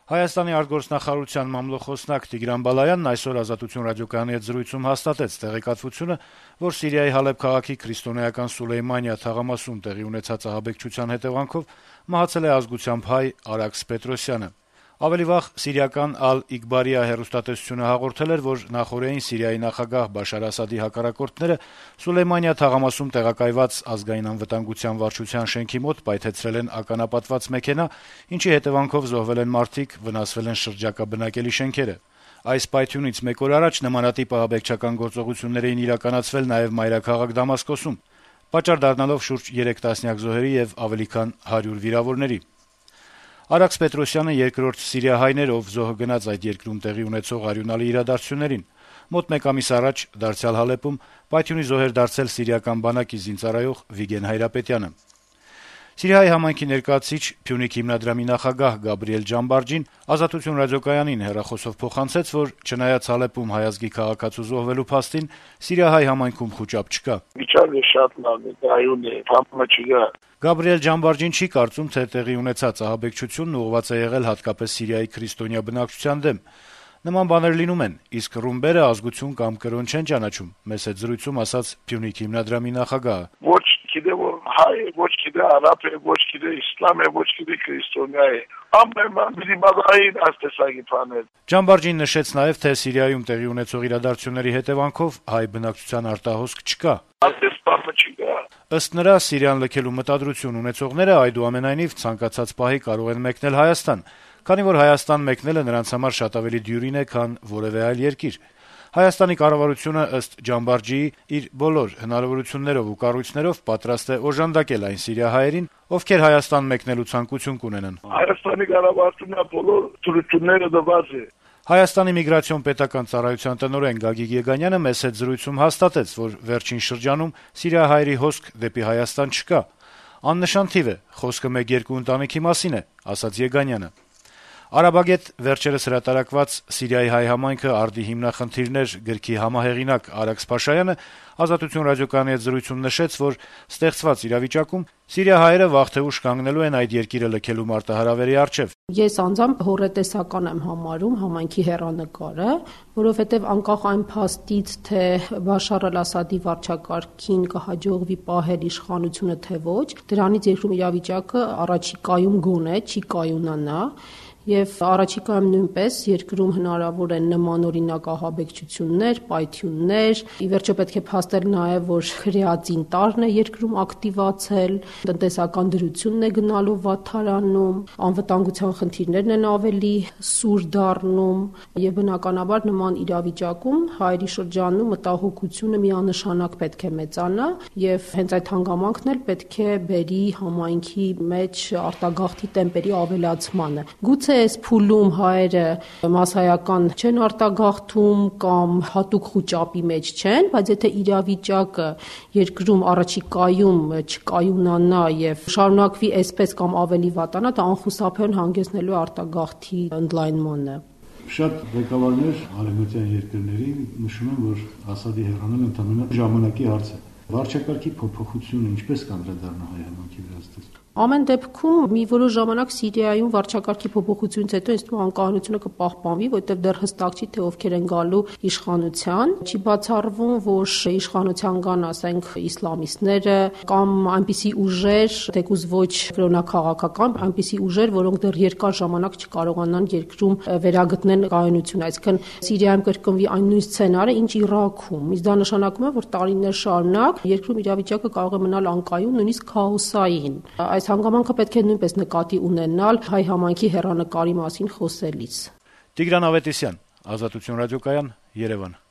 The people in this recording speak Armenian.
Հայաստանի արտգործնախարարության մամլոխոսնակ Տիգրան Բալայանն այսօր «Ազատություն» ռադիոկայանի հետ զրույցում հաստատեց տեղեկատվությունը, որ Սիրիայի Հալեբ քաղաքի քրիստոնեական Սուլեյմանիա թաղամասում տեղի ունեցած ահաբեկչության հետեւանքով մահացել է ազգությամբ հայ Արաքս Պետրոսյանը։ Ավելի վաղ սիրիական Ալ-Իգբարիա հեռուստատեսությունը հաղորդել էր, որ նախօրեին Սիրիայի նախագահ Բաշար Ասադի հակառակորդները Սուլեյմանիա թաղամասում տեղակայված ազգային անվտանգության վարչության շենքի մոտ պայթեցրել են ականապատված մեքենա, ինչի հետեւանքով զոհվել են մարդիկ, վնասվել են շրջակա բնակելի շենքերը։ Այս պայթյունից մեկ օր առաջ նմանատիպ ահաբեկչական գործողություններ էին իրականացվել նաեւ մայրաքաղաք Դամասկոսում, պատճառ դառնալով շուրջ 3 տասնյակ զոհերի եւ ավելի քան 100 վիրավորների։ Արաքս Պետրոսյանը երկրորդ սիրիահայն էր, ով զոհը գնաց այդ երկրում տեղի ունեցող արյունալի իրադարձություններին։ Մոտ մեկ ամիս առաջ դարձյալ Հալեպում պայթյունի զոհ էր դարձել սիրիական բանակի զինծառայող Վիգեն Հայրապետյանը։ Սիրիայի համայնքի ներկայացուցիչ Փյունիկ հիմնադրամի նախագահ Գաբրիել Ջամբարջին «Ազատություն» ռադիոկայանին հեռախոսով փոխանցեց, որ չնայած Հալեպում հայ ազգի քաղաքացու զոհվելու փաստին, սիրիահայ համայնքում խուճապ չկա։ Վիճակը շատ լավ է, գայուն է, փամփամը չկա։ Գաբրիել Ջամբարջին չի կարծում, թե տեղի ունեցած ահաբեկչությունն ուղղված է եղել հատկապես Սիրիայի քրիստոնյա բնակչության դեմ։ Նման բաներ լինում են, իսկ ռումբերը ազգություն կամ կրոն չեն ճանաչում, մեծ հետ զրույցում ասաց Փյունիկ հիմնադրամի նախագահը։ Ոչ գիտե որ հայ է, ոչ գիտե արաբ է, ոչ գիտե իսլամ է, ոչ գիտե քրիստոնյա է։ Ամեն բան աստեսագի բաներ։ Ջամբարջին նշեց նաև, թե Սիրիայում տեղի ունեցող իրադարձությունների հետևանքով հայ բնակչության արտահոսք չկա։ Այդպես բանը չկա։ Ըստ նրա, Սիրիան լքելու մտադրություն ունեցողները այդուամենայնիվ ցանկացած պահի կարող են մեկնել Հայաստան, քանի որ Հայաստան մեկնելը նրանց համար շատ ավելի դյուրին է, քան որևէ այլ երկիր։ Հայաստանի կառավարությունը ըստ Ջամբարջիի իր բոլոր հնարավորություններով ու կառույցներով պատրաստ է օժանդակել այն սիրիահայերին, ովքեր Հայաստան մեկնելու ցանկություն կունենան։ Հայաստանի կառավարությունը բոլոր թույլտվությունները տված է։ Հայաստանի միգրացիոն պետական ծառայության տնօրեն Գագիկ Եգանյանը մեծ հետ զրույցում հաստատեց, որ վերջին շրջանում սիրիահայերի հոսք դեպի Հայաստան չկա։ Աննշան թիվ է, խոսքը 1-2 ընտանիքի մասին է, ասաց Եգանյանը։ Արաբագետ վերջերս հրատարակված «Սիրիայի հայ համայնքը արդի հիմնախնդիրներ» գրքի համահեղինակ Արաքս Փաշայանը «Ազատություն» ռադիոկայանի հետ զրույցում նշեց, որ ստեղծված իրավիճակում սիրիահայերը վաղ թե ուշ կանգնելու են այդ երկիրը լքելու մարտահրավերի առջև։ Ես անձամբ հոռետեսական եմ համարում համայնքի հեռանկարը, որովհետև անկախ այն փաստից, թե Բաշար al-Ասադի վարչակարգին կհաջողվի պահել իշխանությունը թե ոչ, դրանից երկրում իրավիճակը առաջիկայում գոնե չի կայունանա։ Եվ առաջիկայում նույնպես երկրում հնարավոր են նմանօրինակ ահաբեկչություններ, պայթյուններ, ի վերջո պետք է փաստել նաև, որ քրեածին տարրն է երկրում ակտիվացել, տնտեսական դրությունն է գնալու վատթարանում, անվտանգության խնդիրներն են ավելի սուր դառնում, եւ բնականաբար նման իրավիճակում հայերի շրջանում մտահոգությունը միանշանակ պետք է մեծանա, եւ հենց այդ հանգամանքն էլ պետք է բերի համայնքի մեջ արտագաղթի տեմպերի ավելացմանը։ Գուցե այս փուլում հայերը մասսայական չեն արտագաղթում կամ հատուկ խուճապի մեջ չեն, բայց եթե իրավիճակը երկրում առաջիկայում չկայունանա եւ շարունակվի այսպես կամ ավելի վատանա, դա անխուսափեն հանգեցնելու արտագաղթի ընդլայնմանը։ Շատ ղեկավարներ արևմտյան երկրների նշում են, որ Ասադի հեռանալը ընդհանրապես ժամանակի հարց է։ Վարչակարգի փոփոխությունը ինչպես կանդրադառնա հայ համայնքի վրա։ Ամեն դեպքում մի որոշ ժամանակ Սիրիայում վարչակարգի փոփոխությունից հետո ինձ թվում անկախությունը կպահպանվի, որտեղ դեռ հստակ չի, թե ովքեր են գալու իշխանության։ Չի բացառվում, որ իշխանության կան, ասենք, իսլամիստները կամ այնպիսի ուժեր, թեկուզ ոչ կրոնաքաղաքական, այնպիսի ուժեր, որոնք դեռ երկար ժամանակ չկարողանան երկրում վերագտնեն կայունություն, այսինքն Սիրիայում կրկնվի այն նույն սցենարը, ինչ Իրաքում։ Իսկ դա նշանակում է, որ տարիներ շարունակ երկրում իրավիճակը կարող է մնալ անկայուն, նույնիսկ քաոսային։ Այս հանգամանքը պետք է նույնպես նկատի ունենալ հայ համայնքի հեռանկարի մասին խոսելիս։ Տիգրան Ավետիսյան, Ազատություն ռադիոկայան, Երևան։